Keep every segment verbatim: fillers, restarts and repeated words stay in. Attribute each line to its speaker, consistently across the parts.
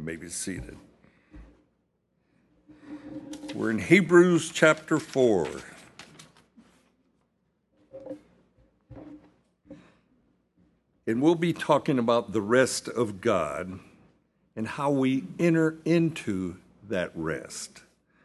Speaker 1: may be seated. We're in Hebrews chapter four. And we'll be talking about the rest of God and how we enter into that rest.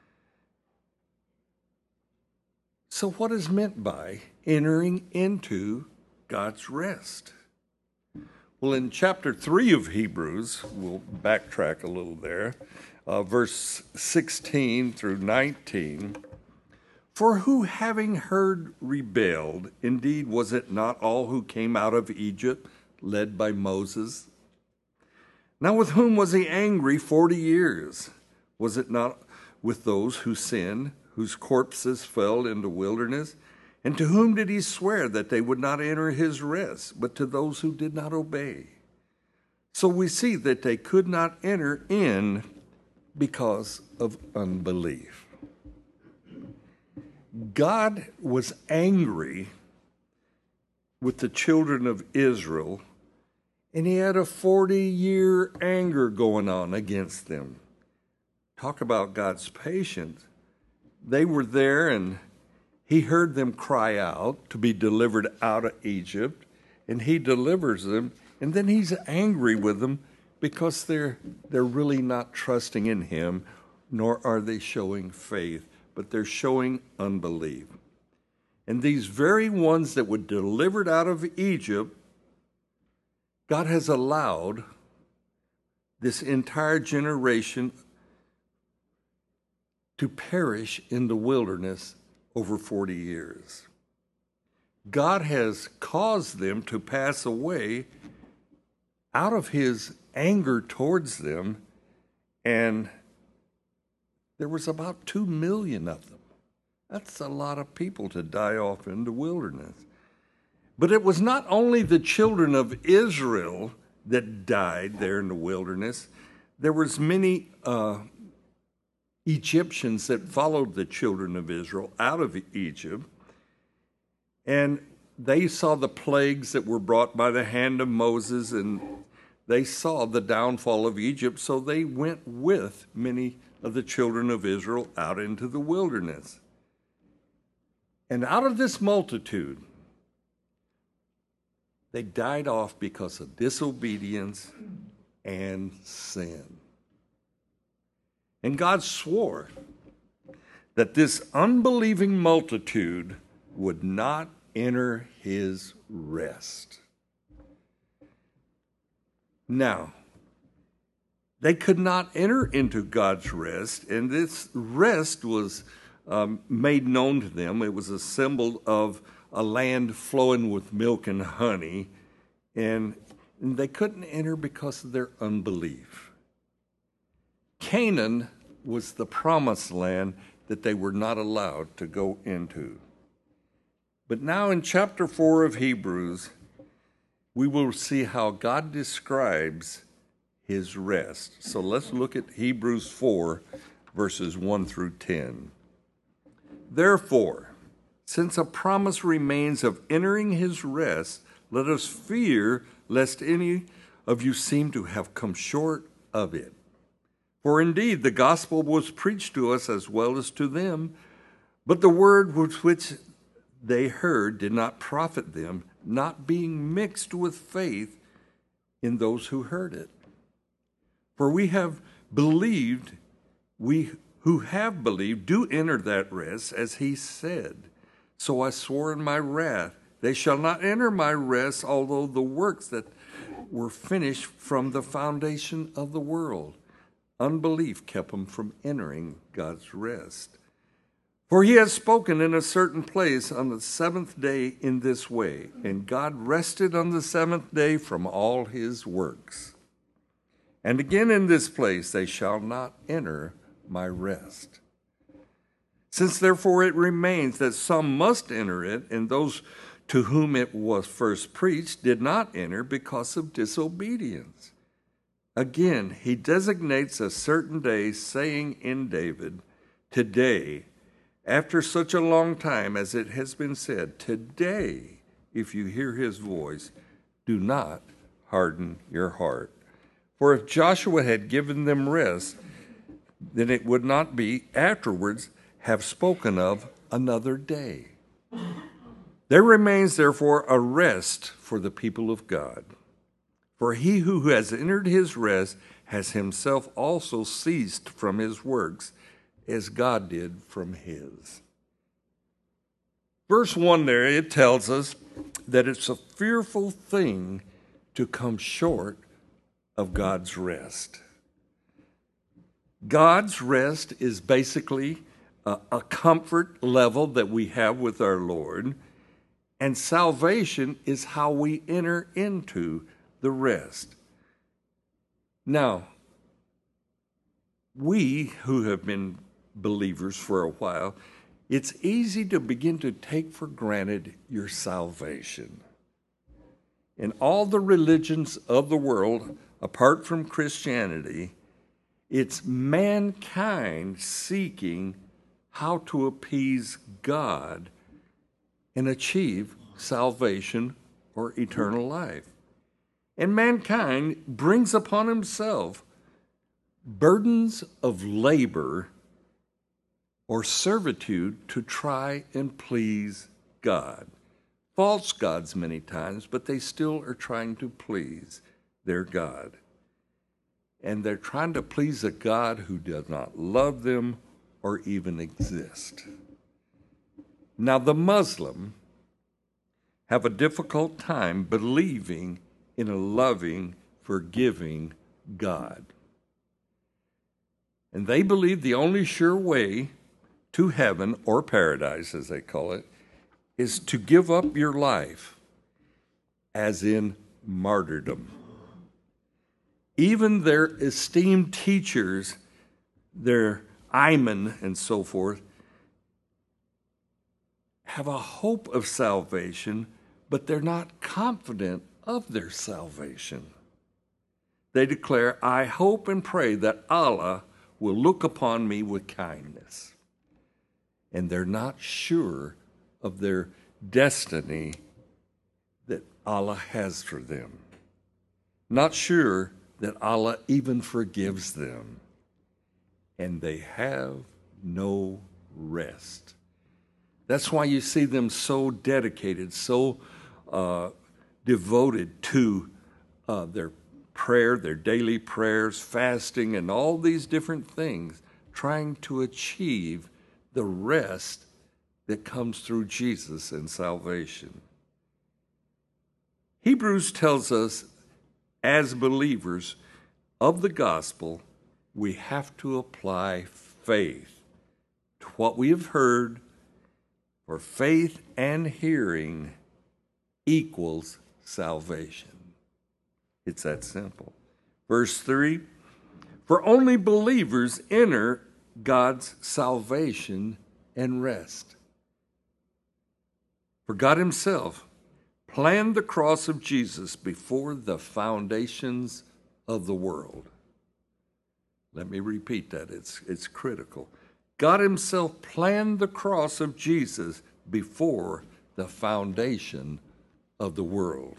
Speaker 1: So what is meant by entering into God's rest? Well, in chapter three of Hebrews, we'll backtrack a little there, uh, verse sixteen through nineteen. For who having heard rebelled, indeed was it not all who came out of Egypt led by Moses? Now with whom was he angry forty years? Was it not with those who sinned, whose corpses fell in the wilderness? And to whom did he swear that they would not enter his rest, but to those who did not obey? So we see that they could not enter in because of unbelief. God was angry with the children of Israel, and he had a forty-year anger going on against them. Talk about God's patience. They were there, and he heard them cry out to be delivered out of Egypt, and he delivers them, and then he's angry with them because they're they're really not trusting in him, nor are they showing faith, but they're showing unbelief. And these very ones that were delivered out of Egypt, God has allowed this entire generation to perish in the wilderness over forty years. God has caused them to pass away out of his anger towards them, and there was about two million of them. That's a lot of people to die off in the wilderness. But it was not only the children of Israel that died there in the wilderness. There was many uh, Egyptians that followed the children of Israel out of Egypt, and they saw the plagues that were brought by the hand of Moses, and they saw the downfall of Egypt, so they went with many of the children of Israel out into the wilderness. And out of this multitude, they died off because of disobedience and sin. And God swore that this unbelieving multitude would not enter his rest. Now, they could not enter into God's rest, and this rest was um, made known to them. It was a symbol of a land flowing with milk and honey, and, and they couldn't enter because of their unbelief. Canaan was the promised land that they were not allowed to go into. But now in chapter four of Hebrews, we will see how God describes his rest. So let's look at Hebrews four, verses one through ten. Therefore, since a promise remains of entering his rest, let us fear lest any of you seem to have come short of it. For indeed the gospel was preached to us as well as to them, but the word which they heard did not profit them, not being mixed with faith in those who heard it. For we have believed, we who have believed do enter that rest, as he said. So I swore in my wrath, they shall not enter my rest, although the works that were finished from the foundation of the world. Unbelief kept them from entering God's rest. For he has spoken in a certain place on the seventh day in this way, and God rested on the seventh day from all his works. And again in this place, they shall not enter my rest. Since therefore it remains that some must enter it, and those to whom it was first preached did not enter because of disobedience. Again, he designates a certain day, saying in David, today, after such a long time as it has been said, today, if you hear his voice, do not harden your heart. For if Joshua had given them rest, then it would not be afterwards have spoken of another day. There remains therefore a rest for the people of God. For he who has entered his rest has himself also ceased from his works, as God did from his. Verse one there, it tells us that it's a fearful thing to come short of God's rest. God's rest is basically a, a comfort level that we have with our Lord, and salvation is how we enter into the rest. Now, we who have been believers for a while, it's easy to begin to take for granted your salvation. In all the religions of the world, apart from Christianity, it's mankind seeking how to appease God and achieve salvation or eternal life. And mankind brings upon himself burdens of labor or servitude to try and please God. False gods many times, but they still are trying to please their God. And they're trying to please a God who does not love them or even exist. Now, the Muslim have a difficult time believing in a loving, forgiving God. And they believe the only sure way to heaven, or paradise as they call it, is to give up your life, as in martyrdom. Even their esteemed teachers, their imam and so forth, have a hope of salvation, but they're not confident of their salvation. They declare, I hope and pray that Allah will look upon me with kindness. And they're not sure of their destiny that Allah has for them. Not sure that Allah even forgives them. And they have no rest. That's why you see them so dedicated, so uh, devoted to uh, their prayer, their daily prayers, fasting, and all these different things, trying to achieve the rest that comes through Jesus and salvation. Hebrews tells us, as believers of the gospel, we have to apply faith to what we have heard, for faith and hearing equals salvation. It's that simple. Verse three, for only believers enter God's salvation and rest. For God himself planned the cross of Jesus before the foundations of the world. Let me repeat that. It's, it's critical. God himself planned the cross of Jesus before the foundation of the world.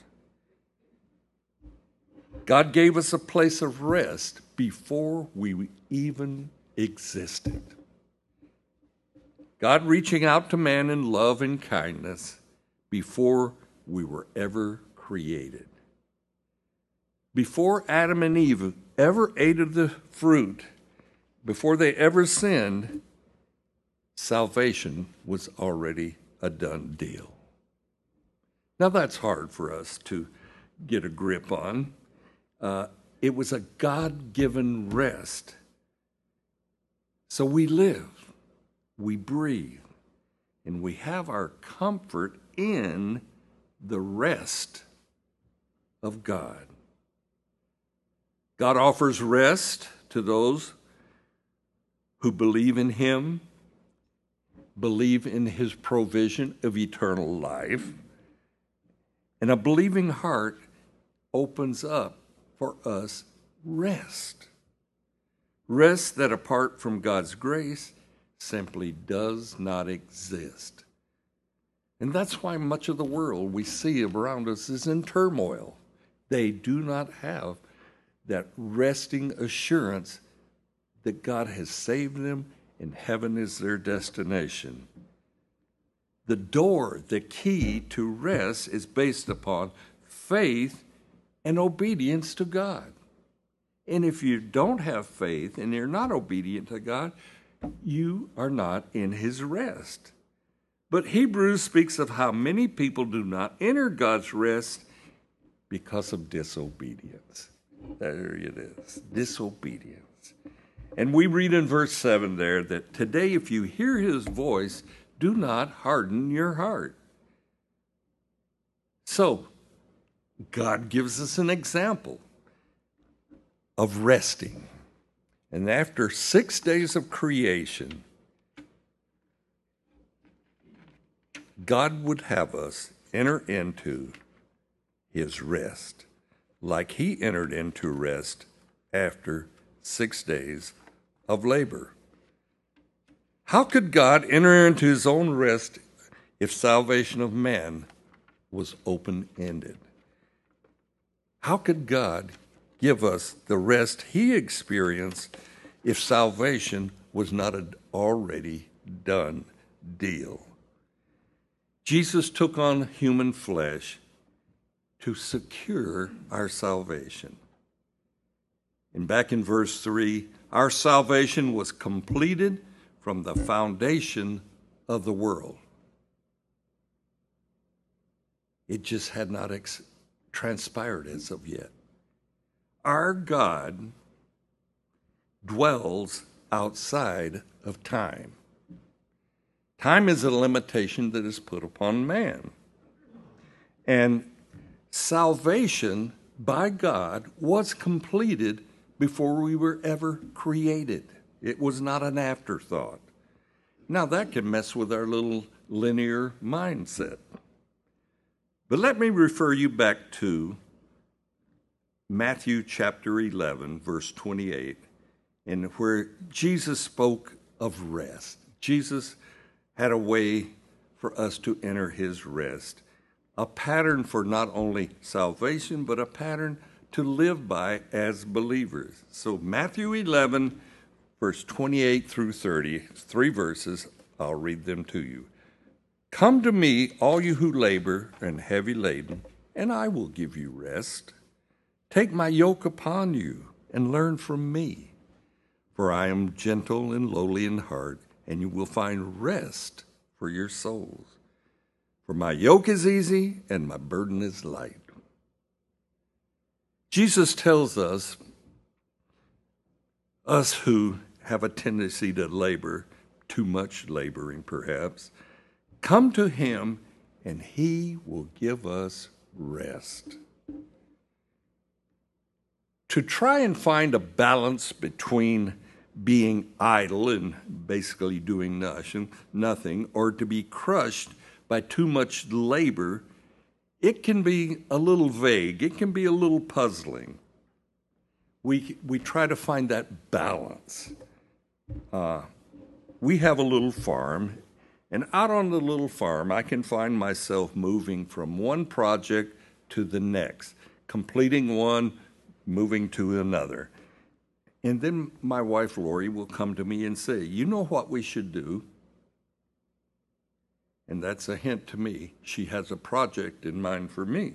Speaker 1: God gave us a place of rest before we even existed. God reaching out to man in love and kindness before we were ever created. Before Adam and Eve ever ate of the fruit, before they ever sinned, salvation was already a done deal. Now that's hard for us to get a grip on. Uh, it was a God-given rest. So we live, we breathe, and we have our comfort in the rest of God. God offers rest to those who believe in him, believe in his provision of eternal life, and a believing heart opens up for us rest. Rest that apart from God's grace simply does not exist. And that's why much of the world we see around us is in turmoil. They do not have that resting assurance that God has saved them and heaven is their destination. The door, the key to rest is based upon faith and obedience to God. And if you don't have faith and you're not obedient to God, you are not in his rest. But Hebrews speaks of how many people do not enter God's rest because of disobedience. There it is, disobedience. And we read in verse seven there that today if you hear his voice, do not harden your heart. So, God gives us an example of resting. And after six days of creation, God would have us enter into his rest, like he entered into rest after six days of labor. How could God enter into his own rest if salvation of man was open-ended? How could God give us the rest he experienced if salvation was not an already done deal? Jesus took on human flesh to secure our salvation. And back in verse three, our salvation was completed from the foundation of the world. It just had not ex- transpired as of yet. Our God dwells outside of time. Time is a limitation that is put upon man. And salvation by God was completed before we were ever created. It was not an afterthought. Now that can mess with our little linear mindset. But let me refer you back to Matthew chapter eleven, verse twenty-eight, and where Jesus spoke of rest. Jesus had a way for us to enter his rest, a pattern for not only salvation, but a pattern to live by as believers. So Matthew eleven, verse twenty-eight through thirty, three verses, I'll read them to you. Come to me, all you who labor and heavy laden, and I will give you rest. Take my yoke upon you and learn from me, for I am gentle and lowly in heart, and you will find rest for your souls. For my yoke is easy and my burden is light. Jesus tells us, us who have a tendency to labor, too much laboring perhaps, come to him and he will give us rest. To try and find a balance between being idle and basically doing nothing, or to be crushed by too much labor, it can be a little vague. It can be a little puzzling. We, we try to find that balance. Uh, we have a little farm, and out on the little farm, I can find myself moving from one project to the next, completing one, moving to another. And then my wife, Lori, will come to me and say, you know what we should do? And that's a hint to me. She has a project in mind for me.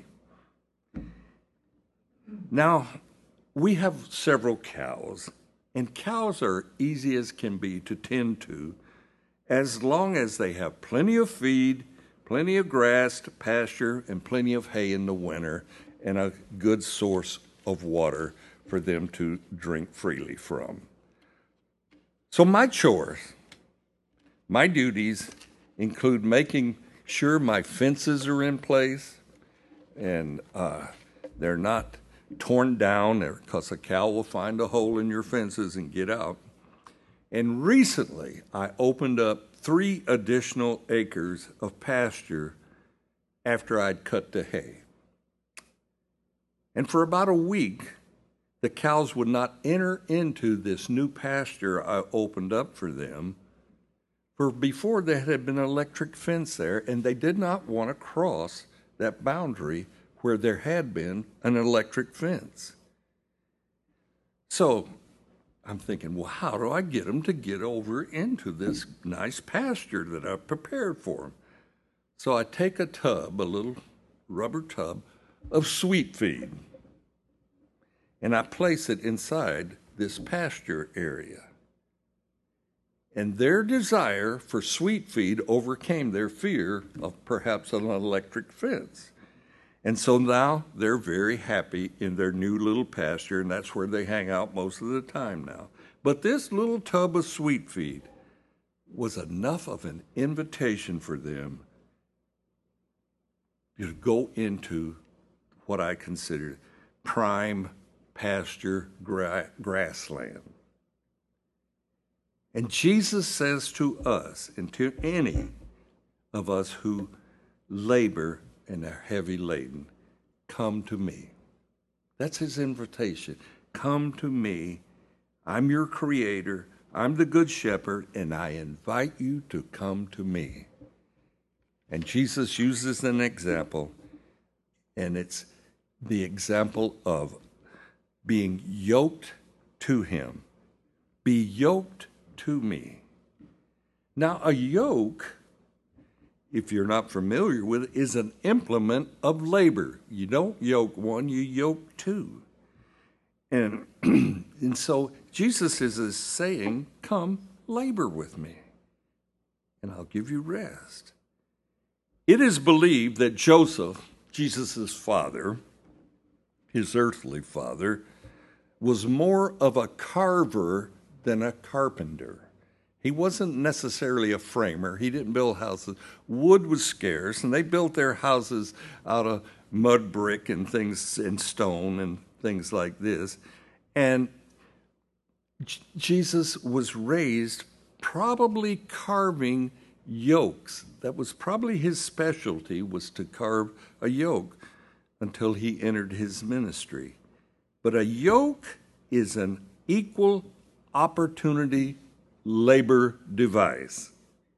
Speaker 1: Now, we have several cows, and cows are easy as can be to tend to, as long as they have plenty of feed, plenty of grass to pasture, and plenty of hay in the winter, and a good source of water for them to drink freely from. So my chores, my duties include making sure my fences are in place and uh, they're not torn down because a cow will find a hole in your fences and get out. And recently, I opened up three additional acres of pasture after I'd cut the hay. And for about a week, the cows would not enter into this new pasture I opened up for them, for before there had been an electric fence there, and they did not want to cross that boundary where there had been an electric fence. So I'm thinking, well, how do I get them to get over into this nice pasture that I've prepared for them? So I take a tub, a little rubber tub of sweet feed, and I place it inside this pasture area. And their desire for sweet feed overcame their fear of perhaps an electric fence. And so now they're very happy in their new little pasture, and that's where they hang out most of the time now. But this little tub of sweet feed was enough of an invitation for them to go into what I consider prime pasture gra- grassland. And Jesus says to us, and to any of us who labor and are heavy laden, come to me. That's his invitation. Come to me. I'm your creator. I'm the good shepherd, and I invite you to come to me. And Jesus uses an example, and it's the example of being yoked to him. Be yoked to me. Now, a yoke, if you're not familiar with it, is an implement of labor. You don't yoke one, you yoke two. And, and so Jesus is, is saying, come labor with me, and I'll give you rest. It is believed that Joseph, Jesus' father, his earthly father, was more of a carver than a carpenter. He wasn't necessarily a framer. He didn't build houses. Wood was scarce, and they built their houses out of mud brick and things and stone and things like this. And J- Jesus was raised probably carving yokes. That was probably his specialty, was to carve a yoke until he entered his ministry. But a yoke is an equal opportunity labor device.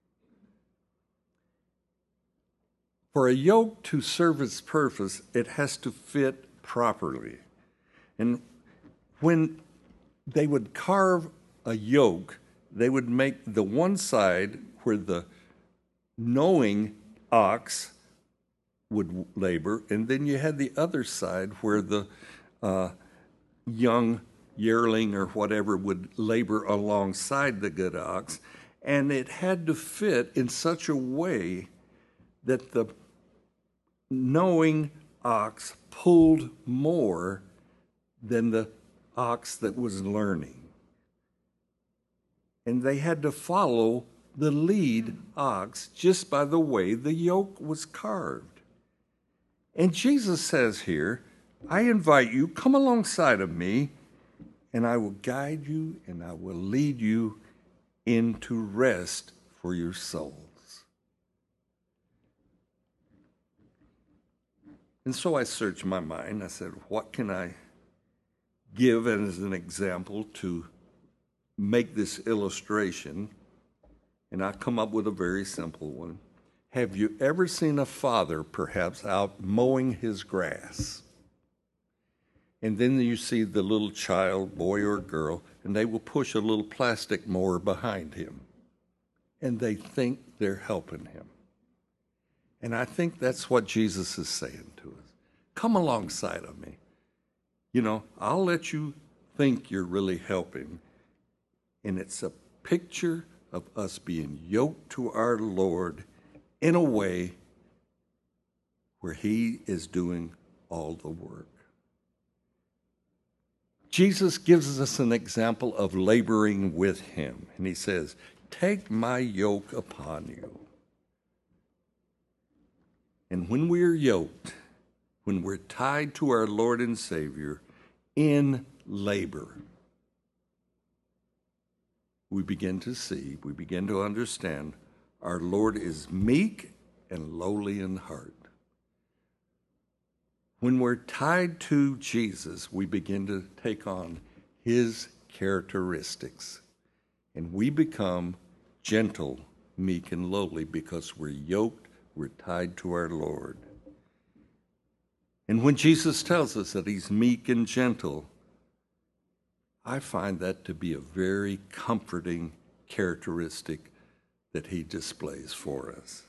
Speaker 1: For a yoke to serve its purpose, it has to fit properly. And when they would carve a yoke, they would make the one side where the knowing ox would labor, and then you had the other side where the uh, young yearling or whatever would labor alongside the good ox, and it had to fit in such a way that the knowing ox pulled more than the ox that was learning. And they had to follow the lead ox just by the way the yoke was carved. And Jesus says here, I invite you, come alongside of me, and I will guide you and I will lead you into rest for your souls. And so I searched my mind. I said, what can I give as an example to make this illustration? And I come up with a very simple one. Have you ever seen a father perhaps out mowing his grass? And then you see the little child, boy or girl, and they will push a little plastic mower behind him. And they think they're helping him. And I think that's what Jesus is saying to us. Come alongside of me. You know, I'll let you think you're really helping. And it's a picture of us being yoked to our Lord in a way where he is doing all the work. Jesus gives us an example of laboring with him. And he says, take my yoke upon you. And when we are yoked, when we're tied to our Lord and Savior in labor, we begin to see, we begin to understand our Lord is meek and lowly in heart. When we're tied to Jesus, we begin to take on his characteristics. And we become gentle, meek, and lowly because we're yoked, we're tied to our Lord. And when Jesus tells us that he's meek and gentle, I find that to be a very comforting characteristic that he displays for us.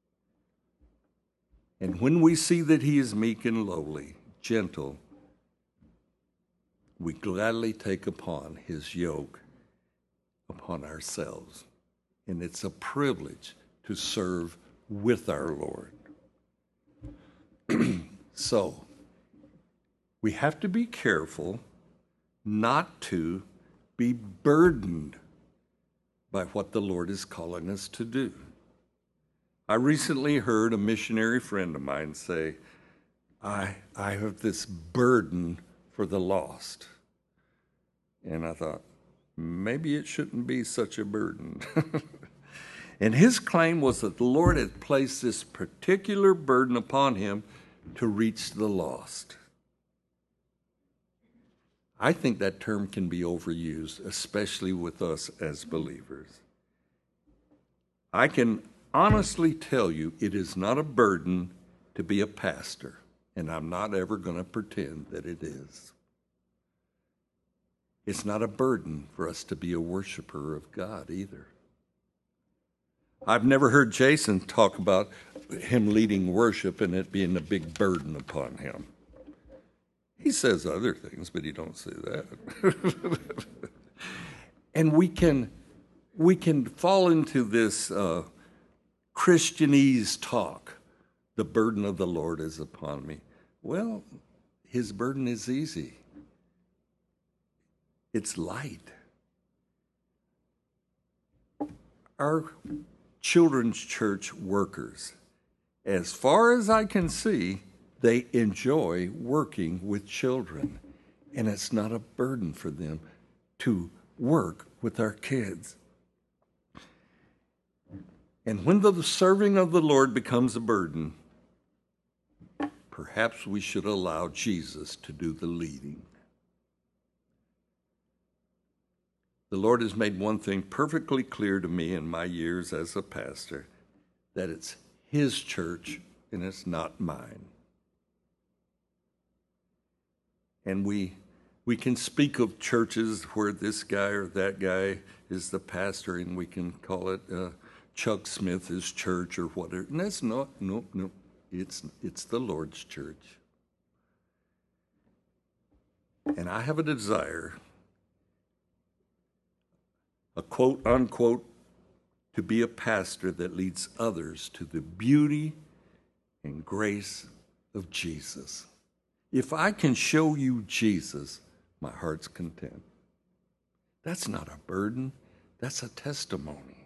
Speaker 1: And when we see that he is meek and lowly, gentle, we gladly take upon his yoke upon ourselves. And it's a privilege to serve with our Lord. So, we have to be careful not to be burdened by what the Lord is calling us to do. I recently heard a missionary friend of mine say, I, I have this burden for the lost. And I thought, maybe it shouldn't be such a burden. And his claim was that the Lord had placed this particular burden upon him to reach the lost. I think that term can be overused, especially with us as believers. I can honestly tell you it is not a burden to be a pastor, and I'm not ever going to pretend that it is. It's not a burden for us to be a worshiper of God either. I've never heard Jason talk about him leading worship and it being a big burden upon him. He says other things, but he don't say that. And we can we can fall into this uh, Christianese talk. The burden of the Lord is upon me. Well, his burden is easy. It's light. Our children's church workers, as far as I can see, they enjoy working with children, and it's not a burden for them to work with our kids. And when the serving of the Lord becomes a burden, perhaps we should allow Jesus to do the leading. The Lord has made one thing perfectly clear to me in my years as a pastor, that it's his church and it's not mine. And we we can speak of churches where this guy or that guy is the pastor, and we can call it uh, Chuck Smith's church or whatever. And that's not, no, no, it's, it's the Lord's church. And I have a desire, a quote, unquote, to be a pastor that leads others to the beauty and grace of Jesus. If I can show you Jesus, my heart's content. That's not a burden. That's a testimony.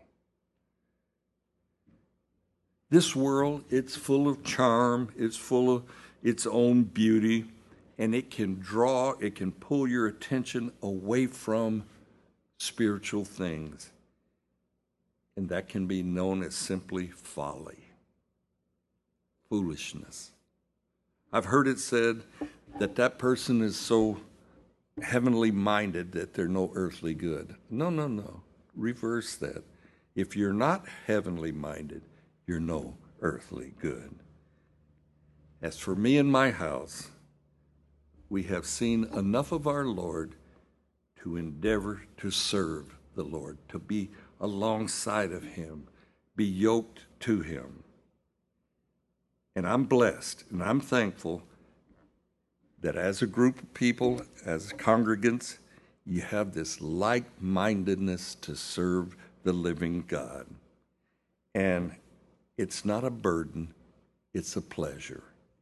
Speaker 1: This world, it's full of charm. It's full of its own beauty. And it can draw, it can pull your attention away from spiritual things. And that can be known as simply folly, foolishness. I've heard it said that that person is so heavenly minded that they're no earthly good. No, no, no. Reverse that. If you're not heavenly minded, you're no earthly good. As for me and my house, we have seen enough of our Lord to endeavor to serve the Lord, to be alongside of him, be yoked to him. And I'm blessed and I'm thankful that as a group of people, as congregants, you have this like-mindedness to serve the living God. And it's not a burden, it's a pleasure.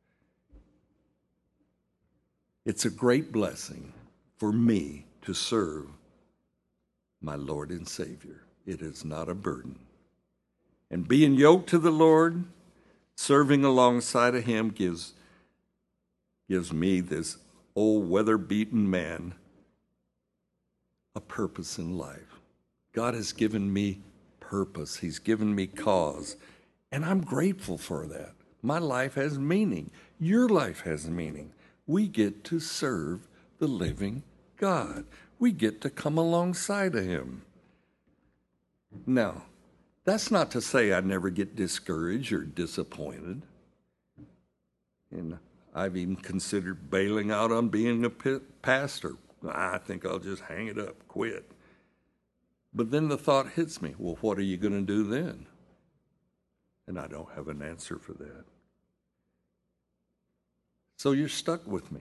Speaker 1: It's a great blessing for me to serve my Lord and Savior. It is not a burden. And being yoked to the Lord, serving alongside of him gives, gives me, this old weather-beaten man, a purpose in life. God has given me purpose. He's given me cause. And I'm grateful for that. My life has meaning. Your life has meaning. We get to serve the living God. We get to come alongside of him. Now, that's not to say I never get discouraged or disappointed. And I've even considered bailing out on being a pastor. I think I'll just hang it up, quit. But then the thought hits me, well, what are you going to do then? And I don't have an answer for that. So you're stuck with me.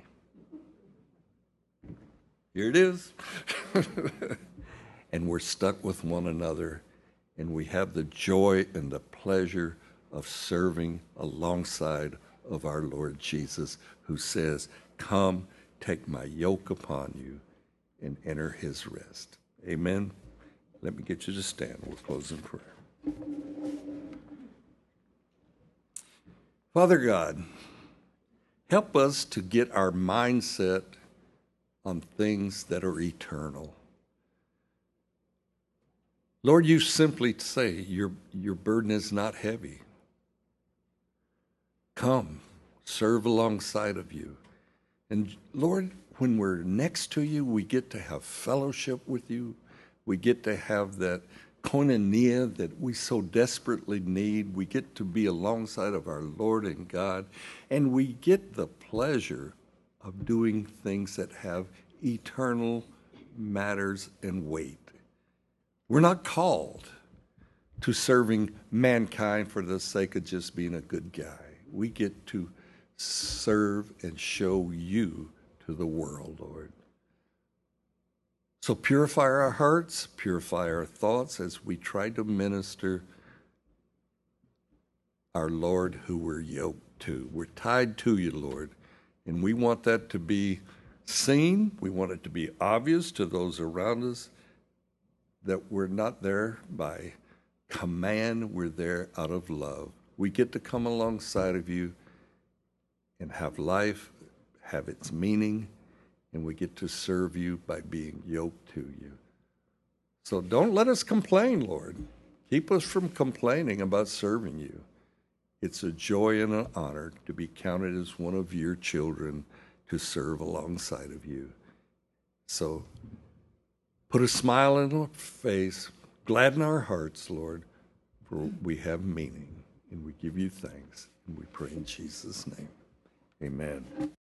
Speaker 1: Here it is. And we're stuck with one another, and we have the joy and the pleasure of serving alongside of our Lord Jesus, who says, come, take my yoke upon you and enter his rest. Amen. Let me get you to stand. We'll close in prayer. Father God, help us to get our mindset on things that are eternal. Lord, you simply say your, your burden is not heavy. Come, serve alongside of you. And Lord, when we're next to you, we get to have fellowship with you. We get to have that koinonia that we so desperately need. We get to be alongside of our Lord and God. And we get the pleasure of doing things that have eternal matters and weight. We're not called to serving mankind for the sake of just being a good guy. We get to serve and show you to the world, Lord. So purify our hearts, purify our thoughts as we try to minister our Lord who we're yoked to. We're tied to you, Lord, and we want that to be seen. We want it to be obvious to those around us that we're not there by command, we're there out of love. We get to come alongside of you and have life, have its meaning, and we get to serve you by being yoked to you. So don't let us complain, Lord. Keep us from complaining about serving you. It's a joy and an honor to be counted as one of your children to serve alongside of you. So put a smile on our face, gladden our hearts, Lord, for we have meaning, and we give you thanks, and we pray in Jesus' name. Amen.